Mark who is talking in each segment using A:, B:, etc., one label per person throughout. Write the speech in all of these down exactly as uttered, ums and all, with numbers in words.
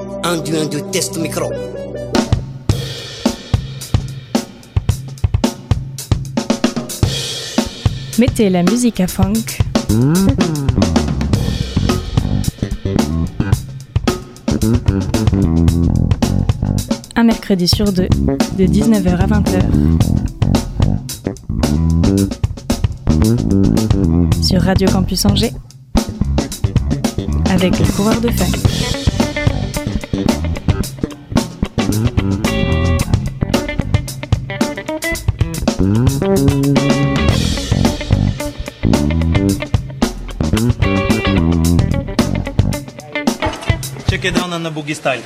A: Un, deux, un, deux, test micro.
B: Mettez la musique à funk. Un mercredi sur deux, de dix-neuf heures à vingt heures. Sur Radio Campus Angers. Avec le coureur de funk.
C: Check it down on the boogie style.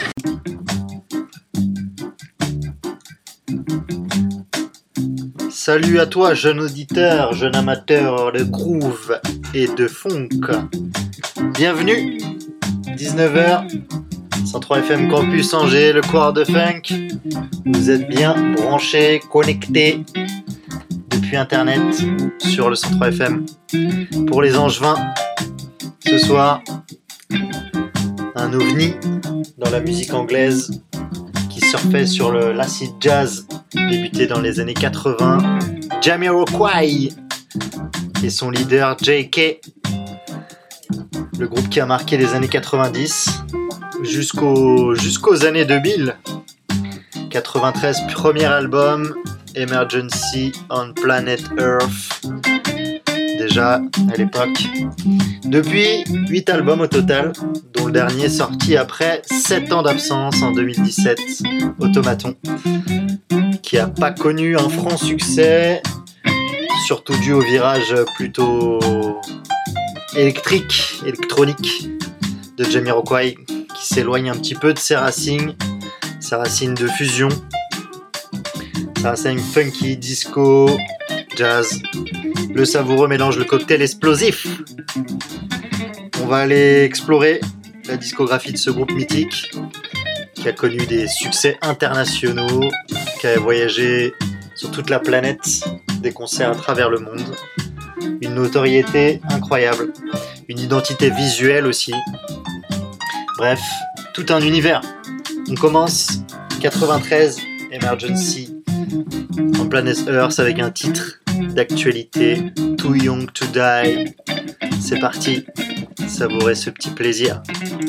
D: Salut à toi, jeune auditeur, jeune amateur de groove et de funk. Bienvenue, dix-neuf heures, cent trois F M Campus Angers, le coureur de funk. Vous êtes bien branchés, connectés depuis Internet sur le cent trois F M. Pour les Angevins, ce soir, un ovni dans la musique anglaise qui surfait sur le l'acid jazz débuté dans les années quatre-vingts, Jamiroquai et son leader J K, le groupe qui a marqué les années quatre-vingt-dix jusqu'au, jusqu'aux années deux mille. quatre-vingt-treize, premier album, Emergency on Planet Earth, déjà à l'époque. Depuis, huit albums au total, dont le dernier sorti après sept ans d'absence en deux mille dix-sept, Automaton, qui n'a pas connu un franc succès, surtout dû au virage plutôt électrique, électronique de Jamiroquai, qui s'éloigne un petit peu de ses racines, ses racines de fusion, ses racines funky, disco, jazz. Le savoureux mélange le cocktail explosif. On va aller explorer la discographie de ce groupe mythique qui a connu des succès internationaux, qui a voyagé sur toute la planète, des concerts à travers le monde, une notoriété incroyable, une identité visuelle aussi. Bref, tout un univers. On commence quatre-vingt-treize, Emergency en Planet Earth avec un titre d'actualité, Too Young to Die. C'est parti, savourez ce petit plaisir.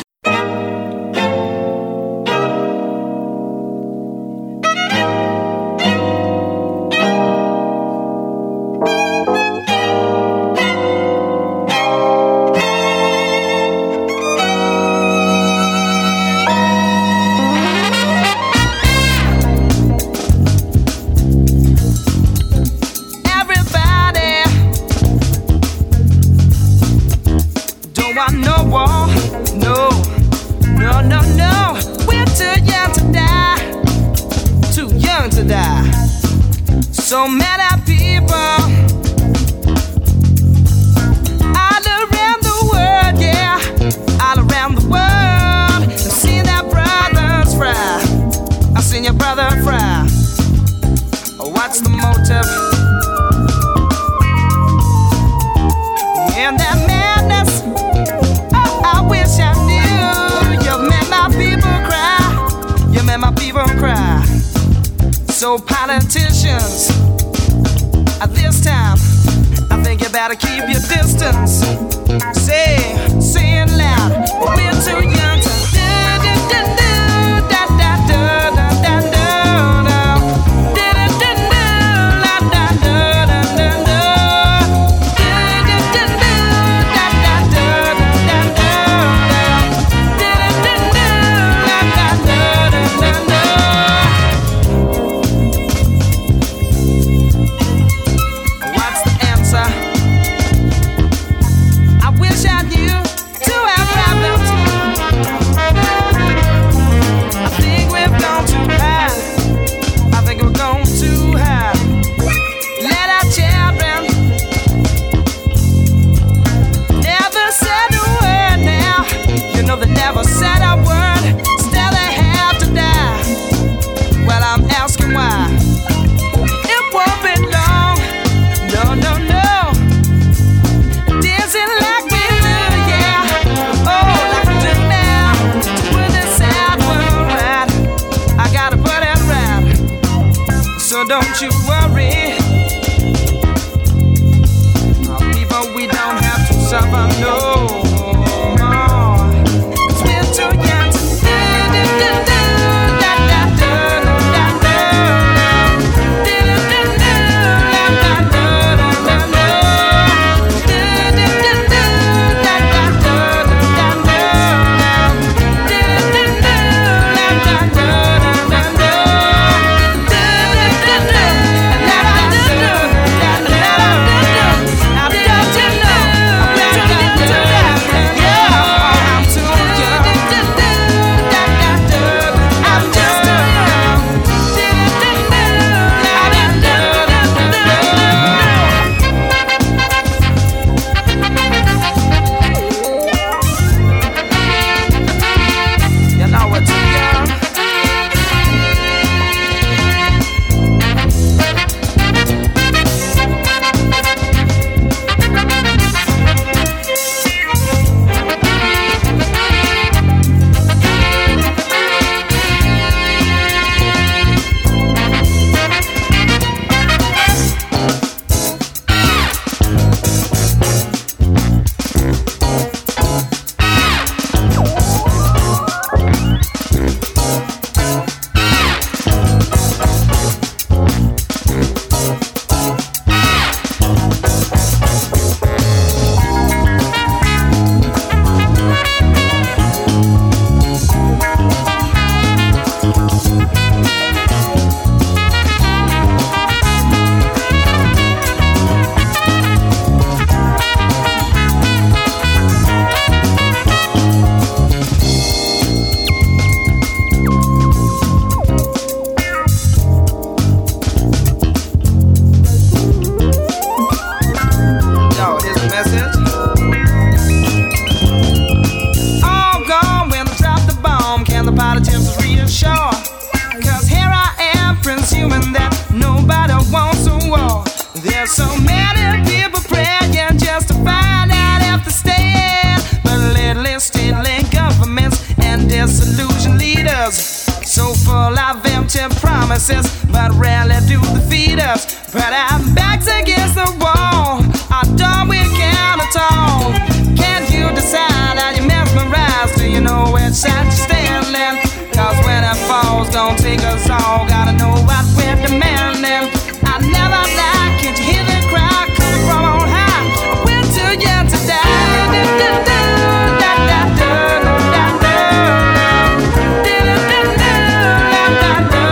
E: So many people all around the world, yeah, all around the world. I've seen their brothers fry. I've seen your brother fry. What's the motive? In that madness, oh, I wish I knew. You made my people cry. You made my people cry. So politicians, at this time, I think you better keep your distance. Say, say it loud, we're too young to do, do, do, do, da, da, do, da, da, do, do, do, do, do, da, da, do, da, da, do, do, do, do, da, da, do, da, da, do, do, do, do, da, da, do, da, da, do. I wish I knew to have problems don't you worry. Uh, people, we don't have to suffer no more. 'Cause we're too young to do, do, do, do, da, da, do, da, da, do, do, do, do, da, da, do, da, da, do, do, do, do, do, da, da, do, da, da, do, do, do, do, da, da, do, da, da, do. But rarely do they feed us. But our backs against the wall, our door we can't at all. Can't you decide how you mesmerize? Do you know which side you're standing? 'Cause when it falls, gonna take us all. Gotta know what we're demanding. I never lie, can't you hear the crowd coming from on high? We're too young to die. Do, do, do, da, da, do, da, do, do, do, do, do, da, da, do.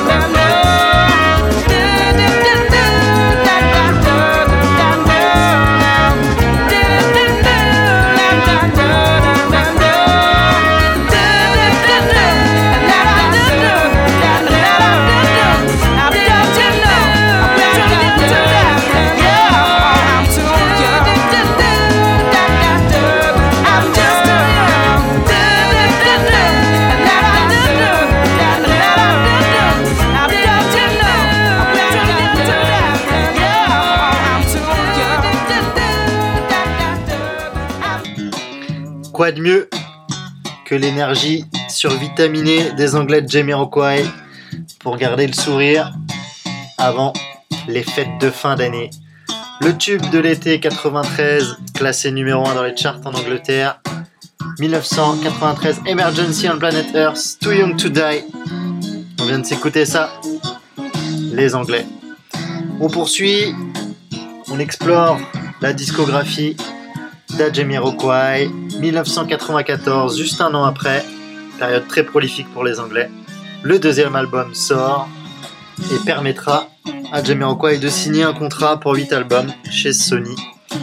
D: Quoi de mieux que l'énergie survitaminée des Anglais de Jamiroquai pour garder le sourire avant les fêtes de fin d'année. Le tube de l'été quatre-vingt-treize, classé numéro un dans les charts en Angleterre. dix-neuf cent quatre-vingt-treize, Emergency on Planet Earth, Too Young to Die. On vient de s'écouter ça, les Anglais. On poursuit, on explore la discographie d'Jamiroquai, dix-neuf cent quatre-vingt-quatorze, juste un an après, période très prolifique pour les Anglais. Le deuxième album sort et permettra à Jamiroquai de signer un contrat pour huit albums chez Sony.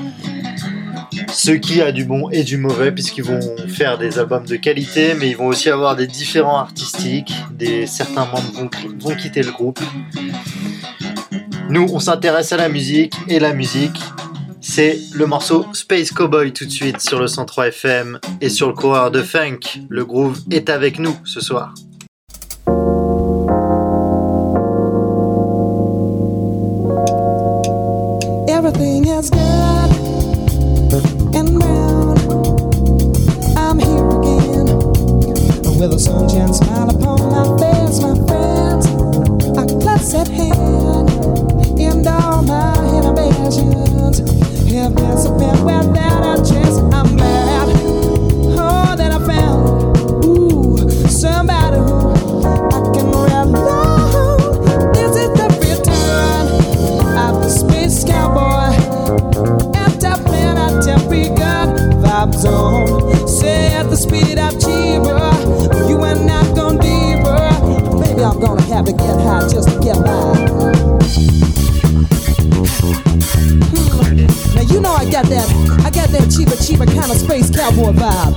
D: Ce qui a du bon et du mauvais, puisqu'ils vont faire des albums de qualité, mais ils vont aussi avoir des différents artistiques, des, certains membres vont, vont quitter le groupe. Nous, on s'intéresse à la musique, et la musique, c'est le morceau Space Cowboy tout de suite sur le cent trois F M et sur le coureur de funk. Le groove est avec nous ce soir.
F: Everything is good and round. I'm here again with a sunshine smile upon my face, my friends. A glass at hand. impressions have disappeared without a trace. I'm glad, oh, that I found, ooh, somebody who I can rely on. This is the return of the space cowboy. After planetary good vibes on. Say at the speed of cheaper, you are not gonna deeper. Maybe I'm gonna have to get high just to get by. Hmm. Now you know I got that, I got that cheaper, cheaper kind of space cowboy vibe.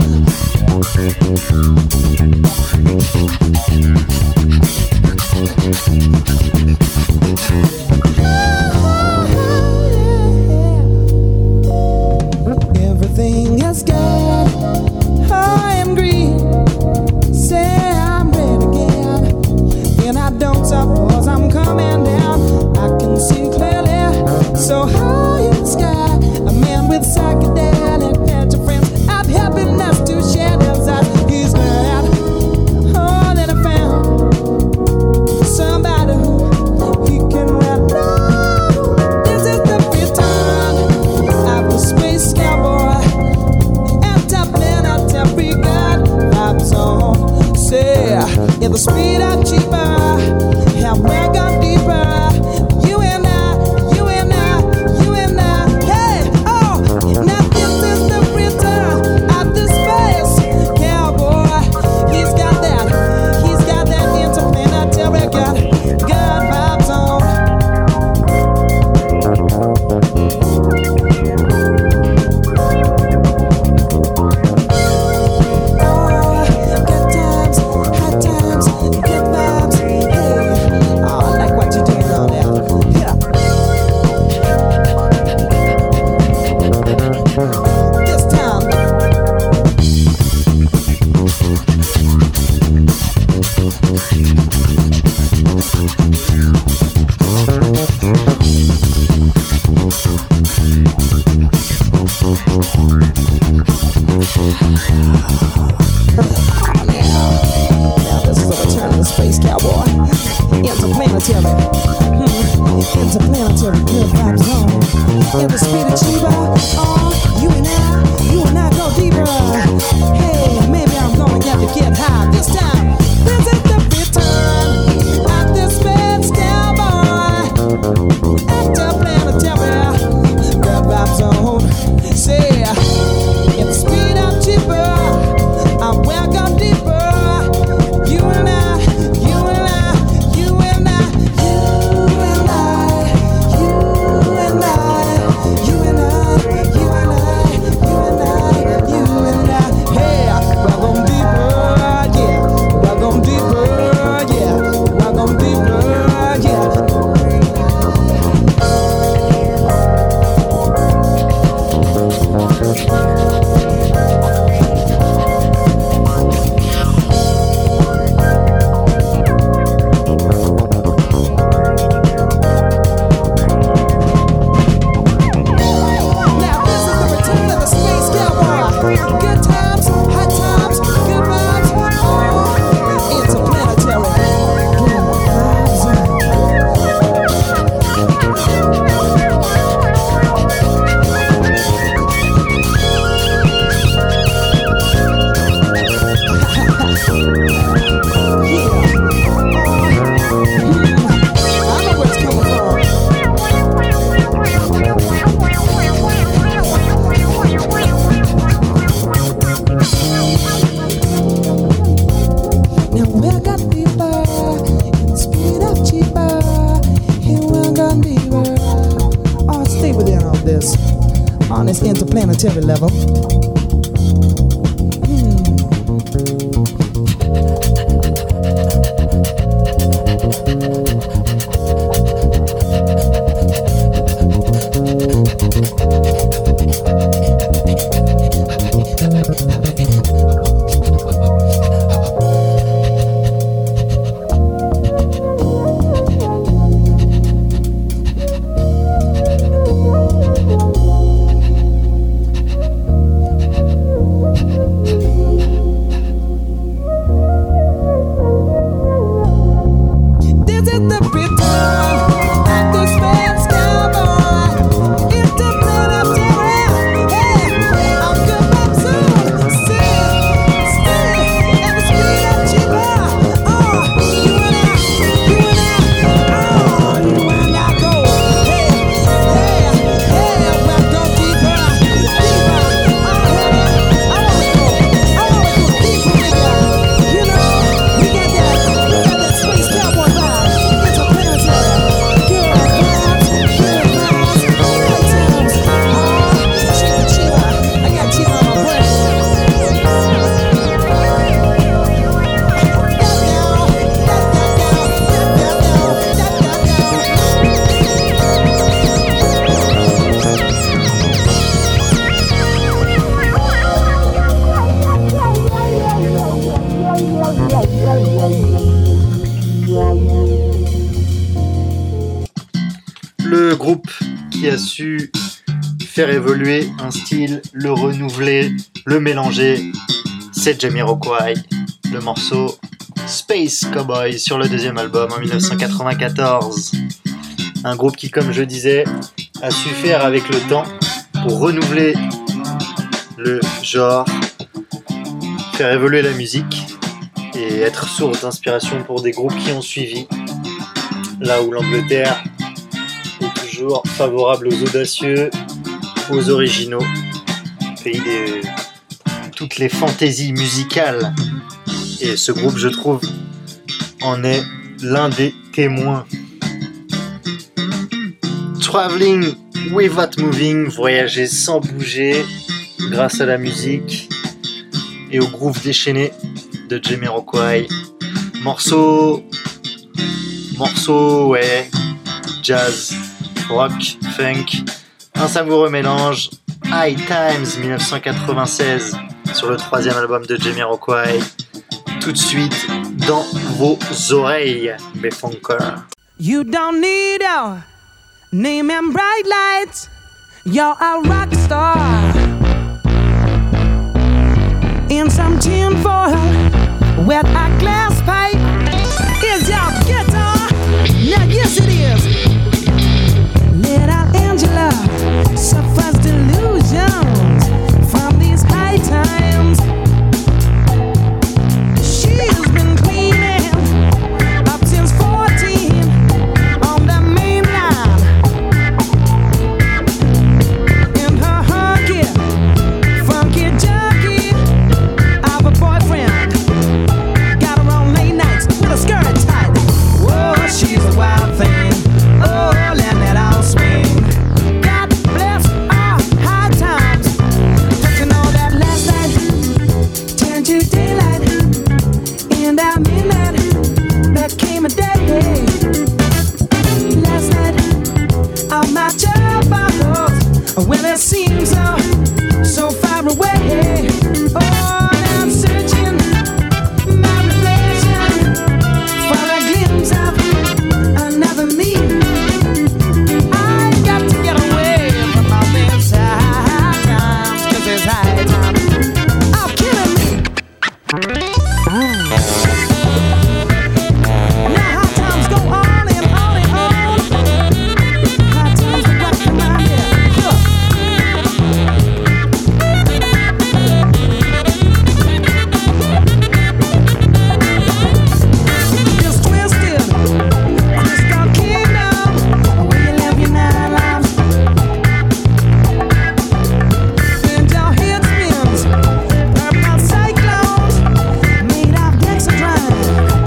F: Everything is good, I am green. Say I'm ready again, and I don't suppose I'm coming down. I can see clearly, so high in the sky. A man with psychedelic patch of friends. I've happiness to share those eyes. He's glad, oh, that I found somebody who he can rely on. This is the return of the space cowboy. Every God vibes on. Say, in the speed of cheaper, have we gone deeper? You and I, you and I, you and I. Hey, oh, now this is the return of the space cowboy. He's got that, he's got that interplanetary God, God vibes on. Interplanetary level.
D: Le groupe qui a su faire évoluer un style, le renouveler, le mélanger, c'est Jamiroquai. Le morceau Space Cowboy sur le deuxième album en dix-neuf cent quatre-vingt-quatorze. Un groupe qui, comme je disais, a su faire avec le temps pour renouveler le genre, faire évoluer la musique et être source d'inspiration pour des groupes qui ont suivi. Là où l'Angleterre est toujours favorable aux audacieux, aux originaux, pays de toutes les fantaisies musicales. Et ce groupe, je trouve, en est l'un des témoins. Traveling without moving, voyager sans bouger, grâce à la musique et au groove déchaîné de Jamiroquai. Morceau, morceau, ouais, jazz, rock, funk, un savoureux mélange. High Times dix-neuf cent quatre-vingt-seize sur le troisième album de Jamiroquai. Tout de suite dans vos oreilles, mes funkers.
F: You don't need a name and bright lights. You're a rock star in some tin foil with a glass pipe. Is your guitar? Yeah, yes it is. Little Angela suffers delusions from these high times. She's been cleaning up since fourteen on the main line. And her hunky, funky junkie of a boyfriend got her on late nights with a skirt tight. Whoa, she's a wild thing. Oh, let that all swing. God bless our high times. Don't you know that last night turned to daylight? And at midnight, there came a day. Last night, all my troubles, when it seems so, so far away. Oh, I'm searching my reflection for a glimpse of another me. I got to get away from all this high times, 'cause it's high time. Oh, killing me. Now high times go on and on and on. High times are rocking my head. Look. This twisted crystal kingdom where you live your nine lives. And your head spins, purple cyclones made of dexedrine.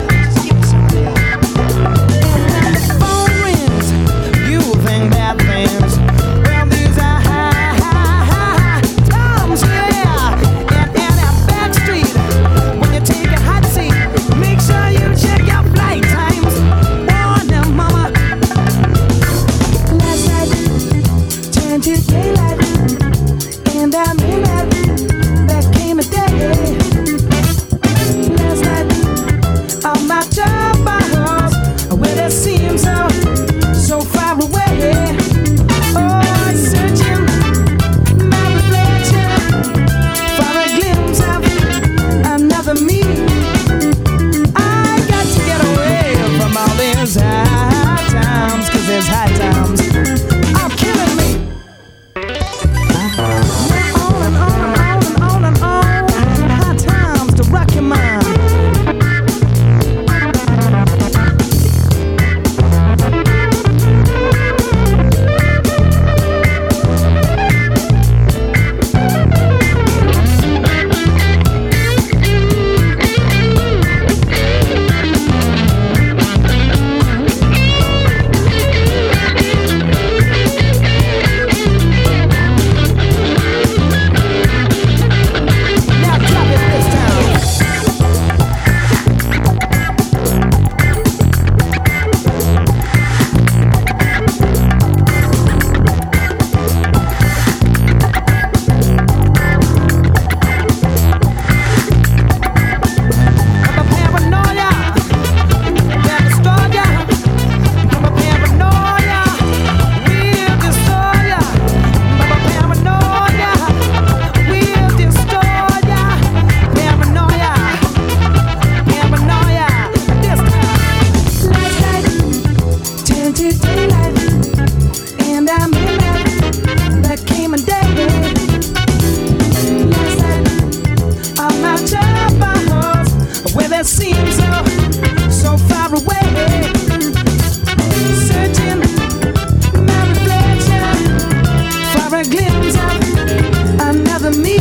F: it seems so, so far away. Searching my reflection for a glimpse of another me.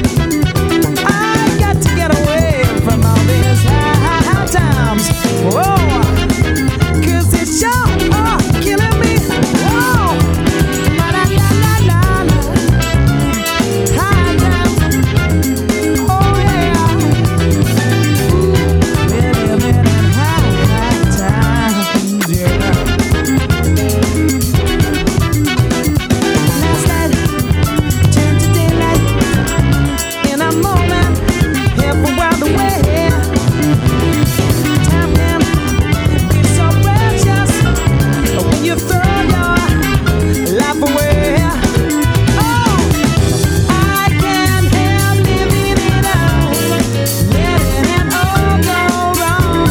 F: I got to get away from all these high, high times. Whoa, 'cause it's sure uh, killing me. Whoa, la la la la la la. High times. Oh yeah. Ooh, living in high, high times. Yeah. Last night turned to daylight in a moment, half a world away. Time can be so precious when you throw your life away. Oh, I can't help living it out, letting it all go wrong.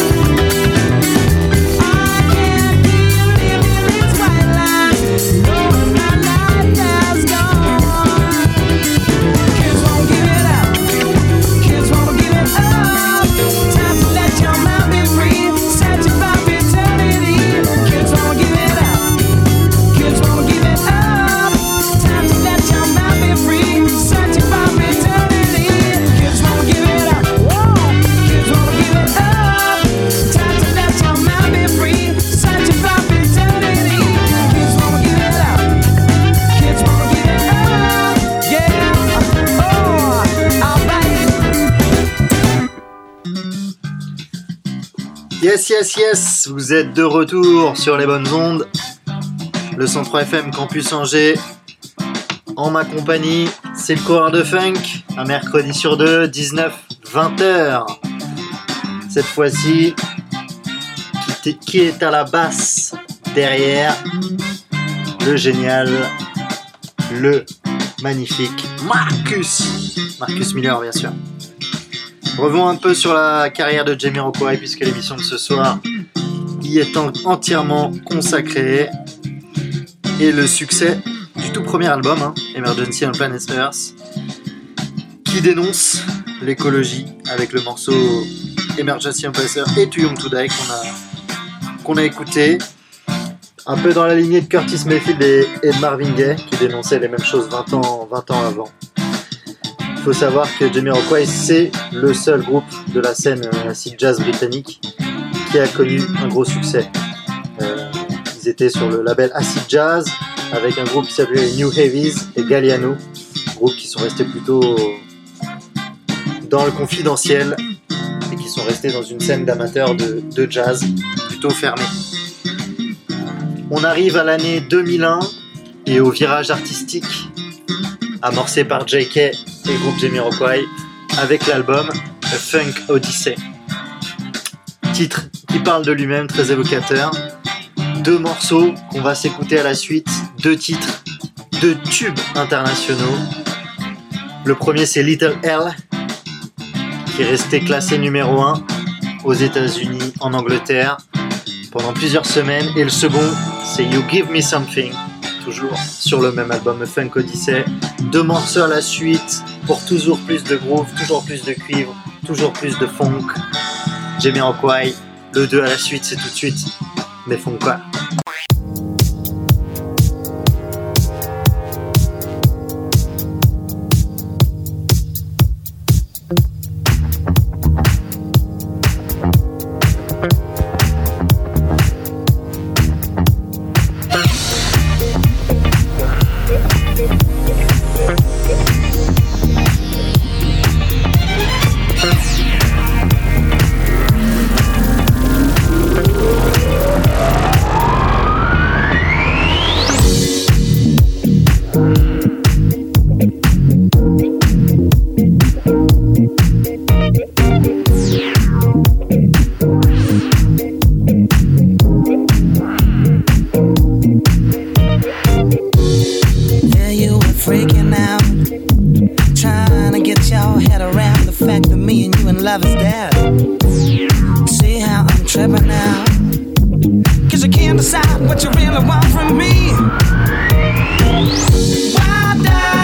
F: I can't keep living these white lines, knowing my life has gone. Kids won't give it up, kids won't give it up. Time to let your mind be free, searching for eternity. Kids won't give it up, kids won't give it up. Time to let your mind be free, searching for eternity. Kids won't give it up, whoa. Kids won't give it up. Time to let your mind be free, searching for eternity. Kids won't give it up, kids won't give it up. Yeah, oh, alright.
D: Yes, yes, yes, vous êtes de retour sur les bonnes ondes. Le cent trois F M Campus Angers. En ma compagnie, c'est le coureur de funk. Un mercredi sur deux, dix-neuf vingt heures. Cette fois-ci, qui, t- qui est à la basse derrière le génial, le magnifique Marcus. Marcus Miller, bien sûr. Revenons un peu sur la carrière de Jamiroquai, puisque l'émission de ce soir y est en- entièrement consacrée. Et le succès du tout premier album, hein, Emergency on Planet Earth, qui dénonce l'écologie avec le morceau Emergency on Planet Earth et Too Young to Die qu'on a, qu'on a écouté. Un peu dans la lignée de Curtis Mayfield et, et de Marvin Gaye, qui dénonçaient les mêmes choses vingt ans, vingt ans avant. Il faut savoir que Jamiroquai, c'est le seul groupe de la scène euh, acid jazz britannique qui a connu un gros succès. Euh, ils étaient sur le label Acid Jazz avec un groupe qui s'appelait New Heavies et Galliano, groupes qui sont restés plutôt dans le confidentiel et qui sont restés dans une scène d'amateurs de, de jazz plutôt fermée. On arrive à l'année deux mille un et au virage artistique amorcé par J K et le groupe Jamiroquai avec l'album A Funk Odyssey. Titre qui parle de lui-même, très évocateur. Deux morceaux qu'on va s'écouter à la suite, deux titres, deux tubes internationaux. Le premier c'est Little L, qui est resté classé numéro un aux États-Unis, en Angleterre, pendant plusieurs semaines. Et le second c'est You Give Me Something, toujours sur le même album, A Funk Odyssey. Deux morceaux à la suite pour toujours plus de groove, toujours plus de cuivre, toujours plus de funk. Jamiroquai, le deux à la suite, c'est tout de suite. Mais funk quoi.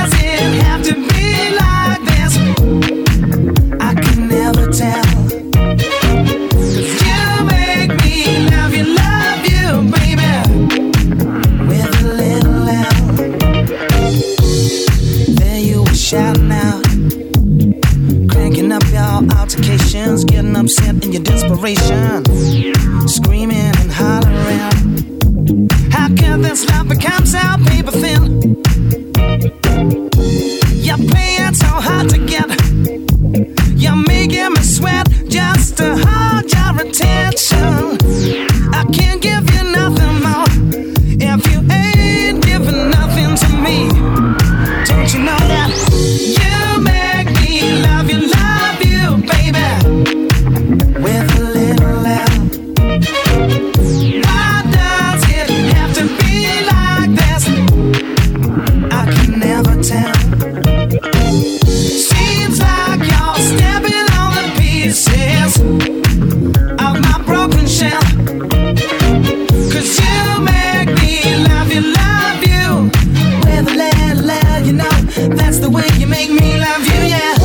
F: Tell
E: in your desperation, screaming and hollering. How can this love become so paper thin? You're playing so hard to get. You're making me sweat just to hold your attention. I can't give you nothing more if you ain't giving nothing to me. Don't you know that you make me love you, love you, baby, with a little love? Why does it have to be like this? I can never tell. Seems like you're stepping on the pieces of my broken shell. 'Cause you make me love you, love you with a little love, you know. That's the way you make me love you, yeah.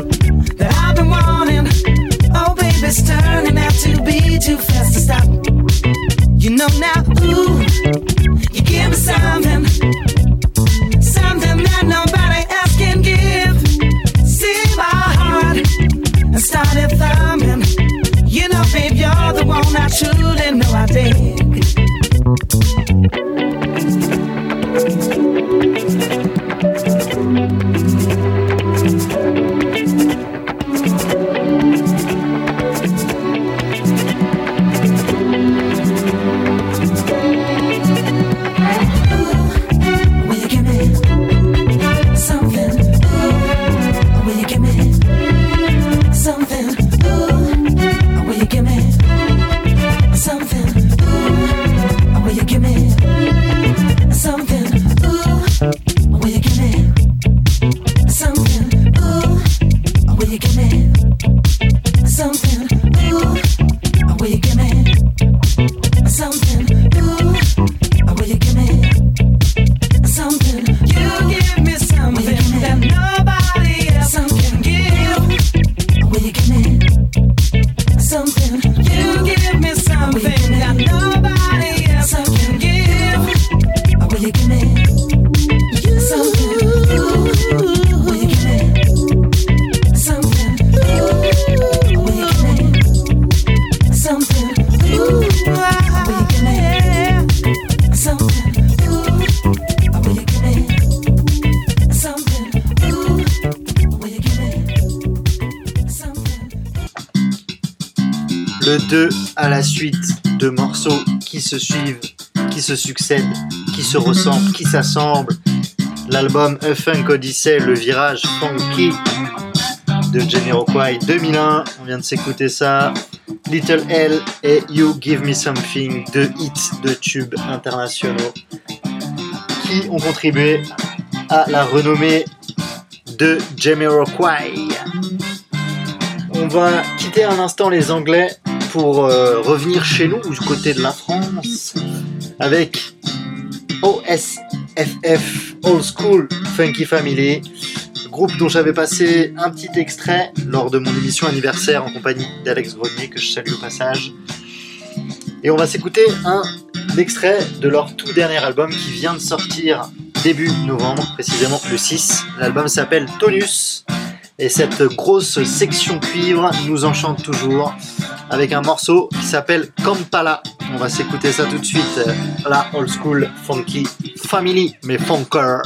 E: It's turning out to be too fast to stop. thumb, and you know, babe, you're the one I truly know I dig.
D: Le deux à la suite de morceaux qui se suivent, qui se succèdent, qui se ressemblent, qui s'assemblent. L'album A Funk Odyssey, le virage funky de Jamiroquai deux mille un. On vient de s'écouter ça. Little L et You Give Me Something, deux hits de tubes internationaux qui ont contribué à la renommée de Jamiroquai. On va quitter un instant les Anglais pour euh, revenir chez nous, du côté de la France, avec O S F F, Old School Funky Family, groupe dont j'avais passé un petit extrait lors de mon émission anniversaire en compagnie d'Alex Grenier, que je salue au passage. Et on va s'écouter un extrait de leur tout dernier album qui vient de sortir début novembre, précisément le six. L'album s'appelle Tonus. Et cette grosse section cuivre nous enchante toujours avec un morceau qui s'appelle Kampala. On va s'écouter ça tout de suite. La Old School Funky Family, mais funker.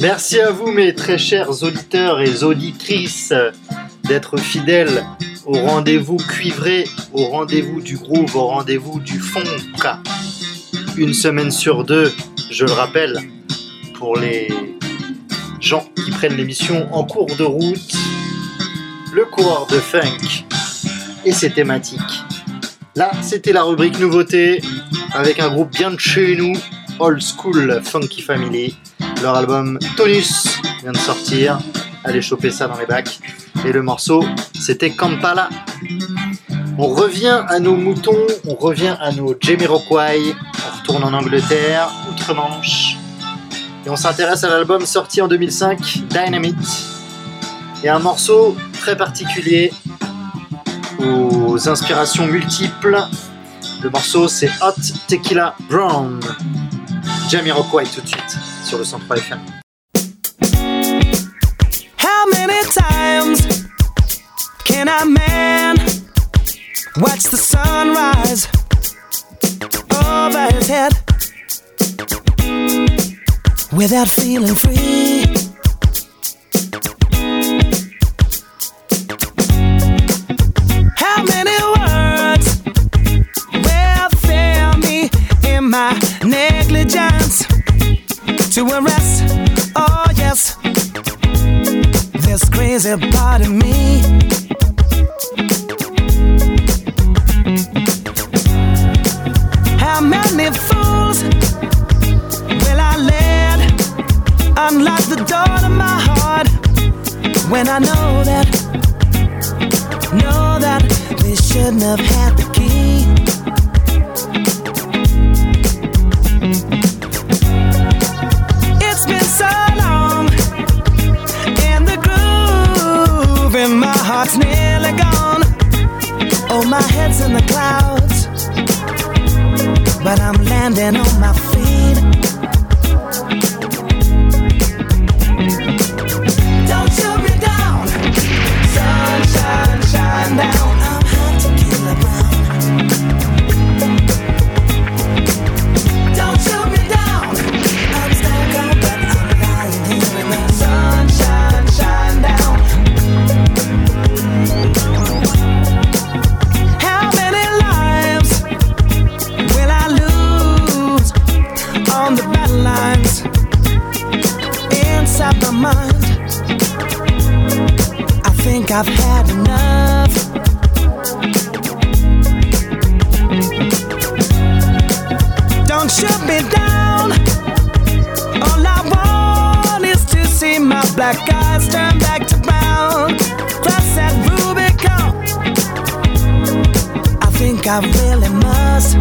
D: Merci à vous mes très chers auditeurs et auditrices d'être fidèles au rendez-vous cuivré, au rendez-vous du groove, au rendez-vous du funk. Une semaine sur deux, je le rappelle, pour les gens qui prennent l'émission en cours de route, le coureur de funk et ses thématiques. Là, c'était la rubrique nouveauté avec un groupe bien de chez nous, Old School Funky Family. Leur album Tonus vient de sortir. Allez choper ça dans les bacs. Et le morceau, c'était Kampala. On revient à nos moutons, on revient à nos Jamiroquai. On retourne en Angleterre, outre-Manche. Et on s'intéresse à l'album sorti en deux mille cinq, Dynamite. Et un morceau très particulier, aux inspirations multiples. Le morceau, c'est Hot Tequila Brown. Jamiroquai tout de suite sur le cent trois F M.
E: How many times can a man watch the sunrise over his head without feeling free? How many words will fail me in my negligence to arrest? Oh yes, this crazy part of me. How many fools will I let unlock the door to my heart when I know that, know that they shouldn't have had the key? It's been so long and the groove in my heart's nearly gone. Oh, my head's in the clouds, but I'm landing on my feet. Don't shoot me down, sunshine, shine down. I'm hot tequila brown. Don't shoot me down, I'm stuck on, but I'm lying here in the sunshine, shine down. How many lives will I lose on the battle lines inside my mind? I think I've had enough. Don't shoot me down. All I want is to see my black eyes turn back to brown. Cross that Rubicon. I think I really must.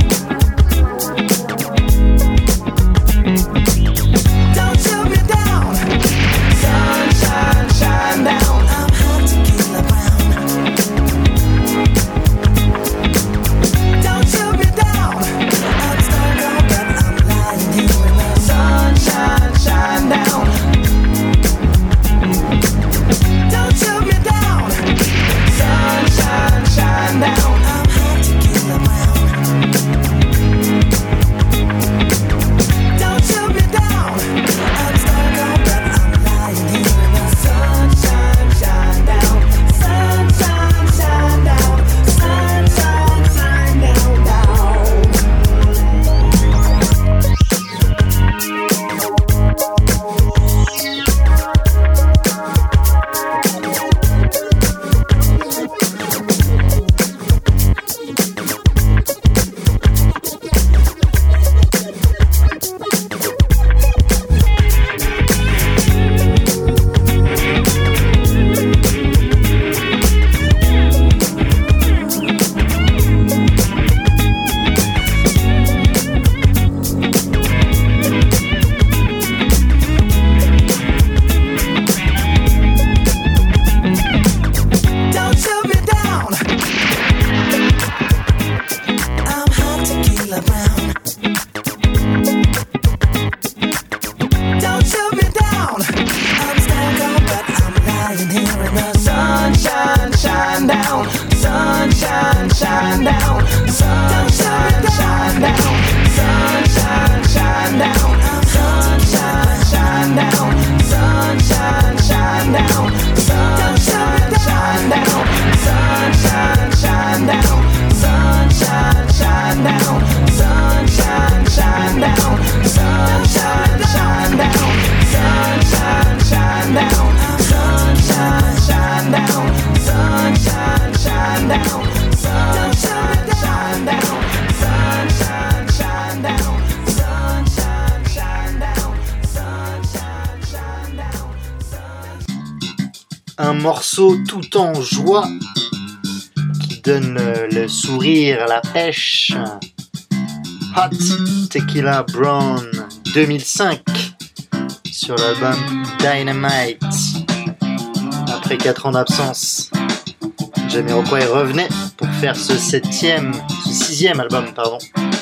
E: Don't shoot me down, sunshine, shine down. I'm hot tequila brown. Don't shoot me down, I'm stuck on, but I'm lying here in the sunshine, shine down. Don't shoot me down, sunshine, shine down. I'm hot tequila brown. Don't shoot me down, I'm stuck on, but I'm lying here in the sunshine, shine down. Sunshine, shine down. Sunshine, shine down, down. Don't shoot me down, I'm hot tequila brown. Don't shoot me down, I'm stuck on, but I'm lying here in the sunshine, shine down. Sunshine, shine down. Sunshine, shine down. Sunshine, shine down. Sunshine, shine down.
D: morceau tout en joie qui donne le sourire, la pêche. Hot Tequila Brown deux mille cinq sur l'album Dynamite. Après quatre ans d'absence, Jamiroquai revenait pour faire ce septième, ce sixième album, pardon.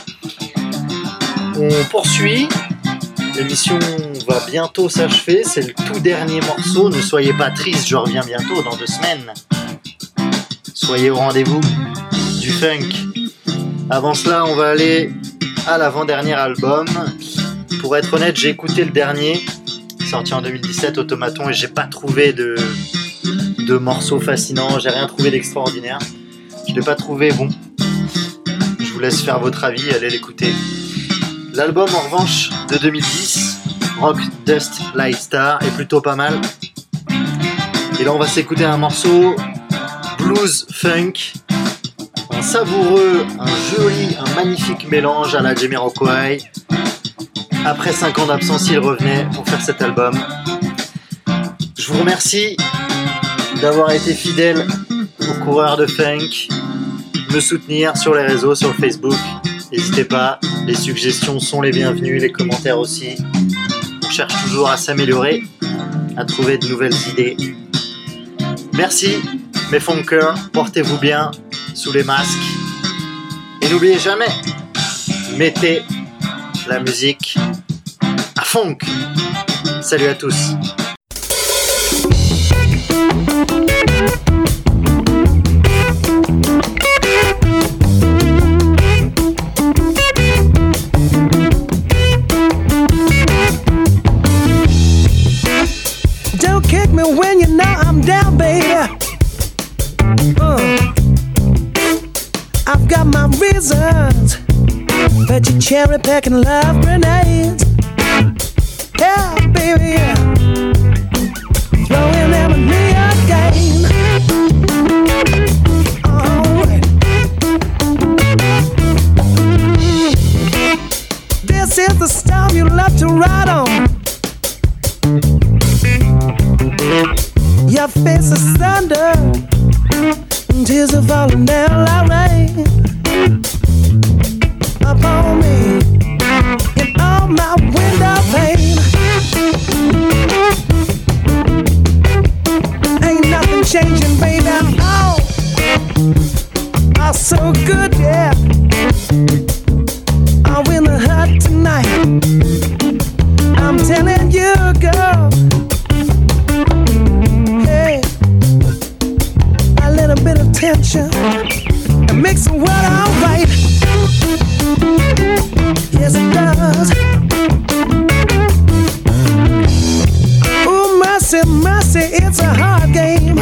D: On poursuit. L'émission va bientôt s'achever. C'est le tout dernier morceau. Ne soyez pas tristes, je reviens bientôt dans deux semaines. Soyez au rendez-vous du funk. Avant cela, on va aller à l'avant-dernier album. Pour être honnête, j'ai écouté le dernier, sorti en deux mille dix-sept, Automaton, et j'ai pas trouvé de, de morceaux fascinants. J'ai rien trouvé d'extraordinaire. Je l'ai pas trouvé bon. Je vous laisse faire votre avis, allez l'écouter. L'album en revanche de deux mille dix, Rock Dust Light Star, est plutôt pas mal. Et là on va s'écouter un morceau blues funk, un savoureux, un joli, un magnifique mélange à la Jamiroquai. Après cinq ans d'absence, il revenait pour faire cet album. Je vous remercie d'avoir été fidèle aux coureurs de funk, me soutenir sur les réseaux, sur le Facebook. N'hésitez pas, les suggestions sont les bienvenues, les commentaires aussi. On cherche toujours à s'améliorer, à trouver de nouvelles idées. Merci, mes funkers, portez-vous bien sous les masques. Et n'oubliez jamais, mettez la musique à funk. Salut à tous.
F: When you know I'm down, baby, uh, I've got my reasons, but you cherry picking love grenades. Yeah, baby, yeah. Throwing them at me again. Oh, this is the storm you love to ride on. Your face is thunder, tears are falling down like rain upon me in all my window pane. Ain't nothing changing, baby. Oh, all so good, yeah. I'm in the hut tonight. I'm telling you, girl. A bit of tension and makes the world alright. Yes, it does. Oh, mercy, mercy, it's a hard game.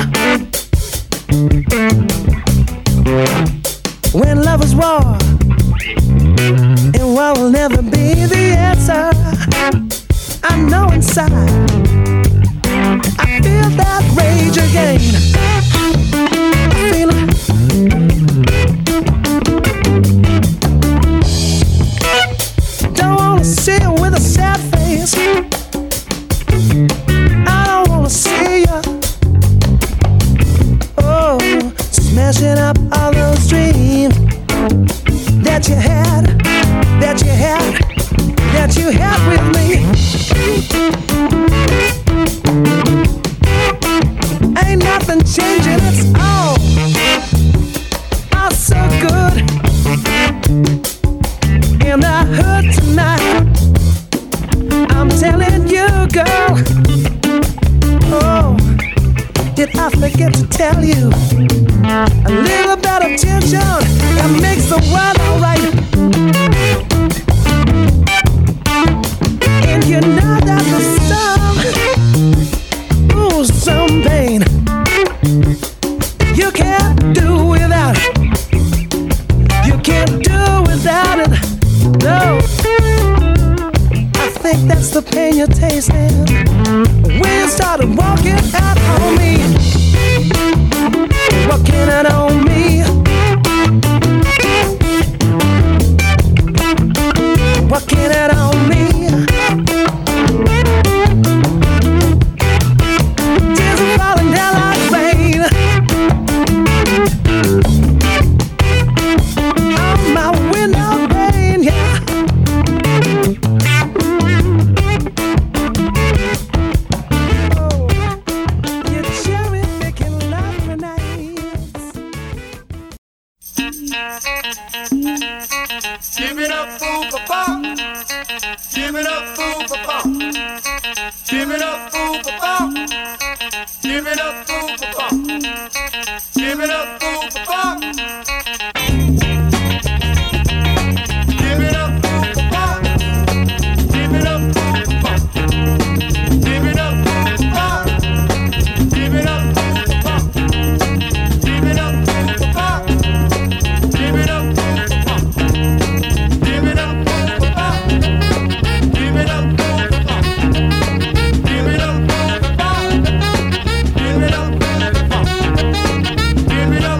F: When love is war, and war will never be the answer. I know inside, I feel that rage again. Don't wanna see you with a sad face. I don't wanna see you. Oh, smashing up all those dreams that you had, that you had, that you had with me. Ain't nothing changing, it's all, all so good. And I heard tonight, I'm telling you, girl. Oh, did I forget to tell you? A little bit of tension that makes the world alright. And you know that the sun, ooh, some pain you can't do without it. You can't do without it. No, I think that's the pain you're tasting when you started walking out on me, walking out on me, walking out on me. Tears are falling down like rain.
E: Give it up, fool for fun. Give it up, fool for fun. Give it up, fool for fun. Give it up, fool for fun. Give it up, fool for fun. Give it up, fool for fun. Give it up, fool for fun. Give it up, fool for fun. Give it up, fool for fun. Give it up, fool for fun. Give it up, fool for fun. Give it up, fool for fun. Give it up, fool for fun. Give it up, fool for fun. Give it up, fool for fun. Give it up.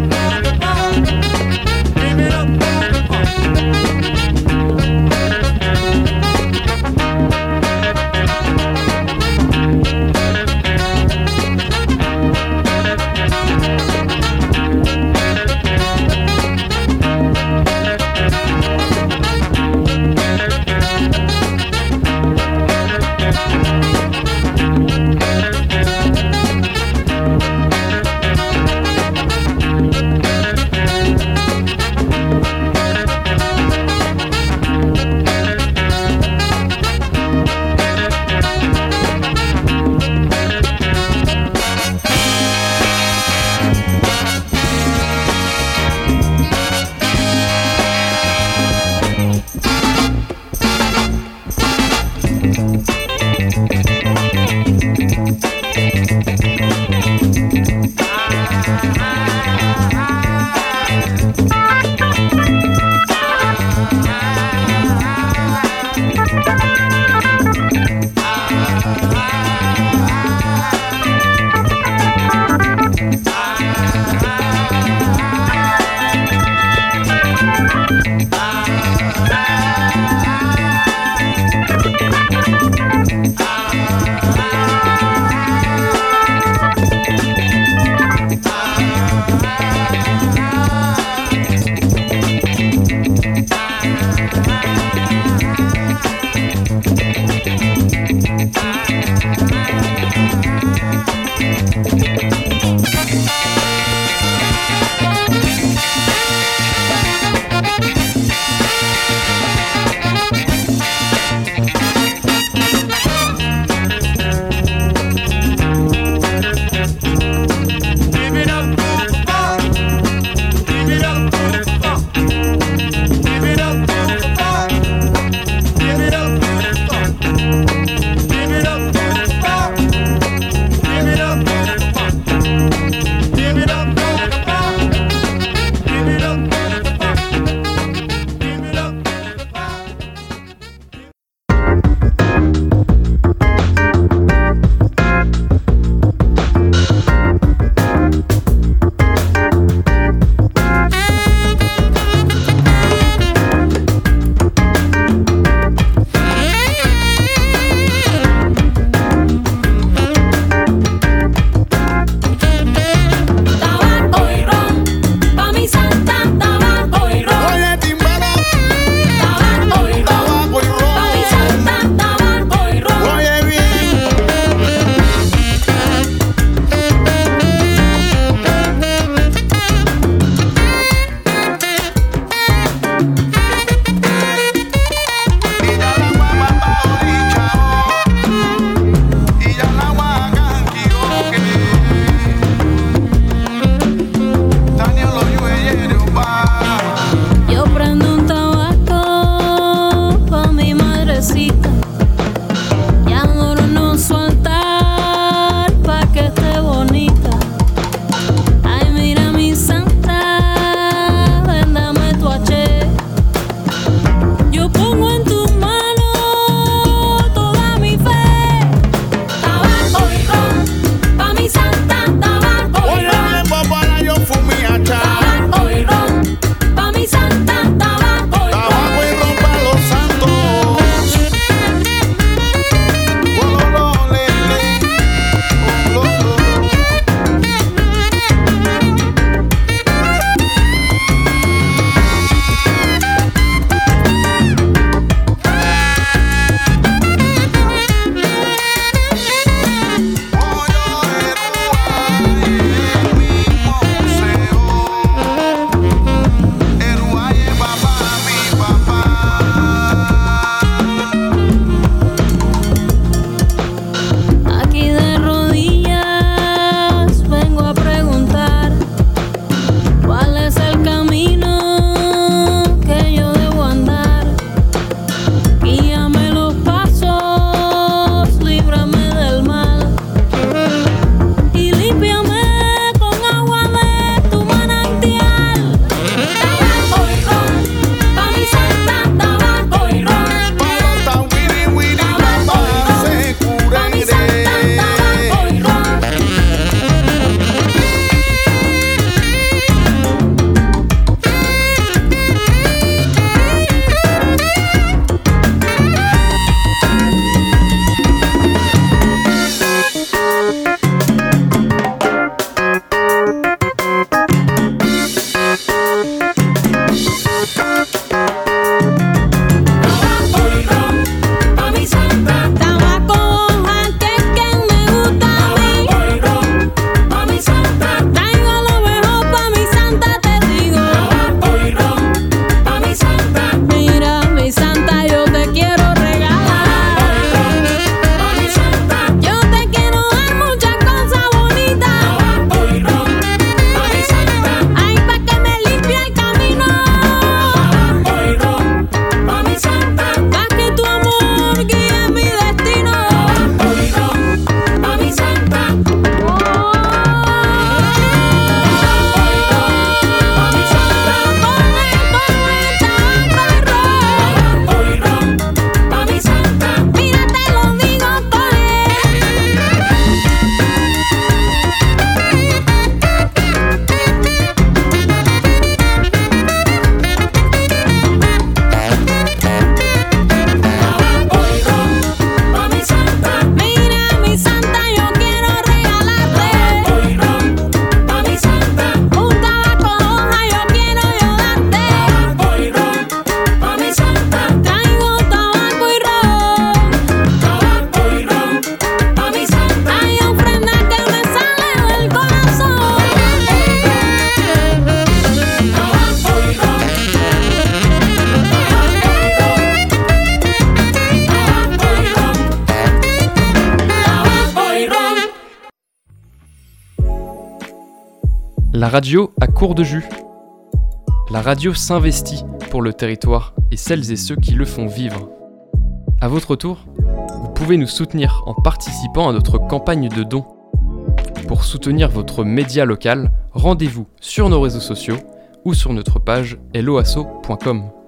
G: La radio a court de jus. La radio s'investit pour le territoire et celles et ceux qui le font vivre. À votre tour, vous pouvez nous soutenir en participant à notre campagne de dons. Pour soutenir votre média local, rendez-vous sur nos réseaux sociaux ou sur notre page helloasso point com.